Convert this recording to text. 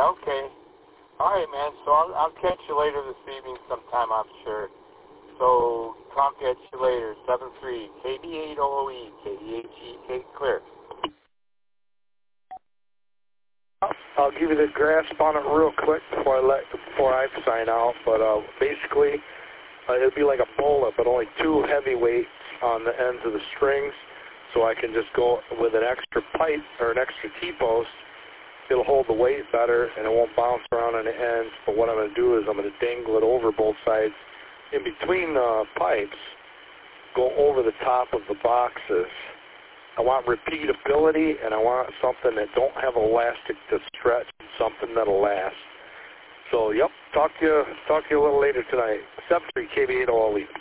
Okay. All right, man. So I'll catch you later this evening sometime, I'm sure. So talk at you later. 7-3 KB8OE KDHE clear. I'll give you the grasp on it real quick before I sign out. But basically, it'll be like a bullet, but only two heavy weights on the ends of the strings, so I can just go with an extra pipe or an extra T-post. It'll hold the weight better, and it won't bounce around on the ends. But what I'm going to do is I'm going to dangle it over both sides, in between the pipes, go over the top of the boxes. I want repeatability, and I want something that don't have elastic to stretch, something that'll last. So, yep, talk to you a little later tonight. 7-3 KB8OE.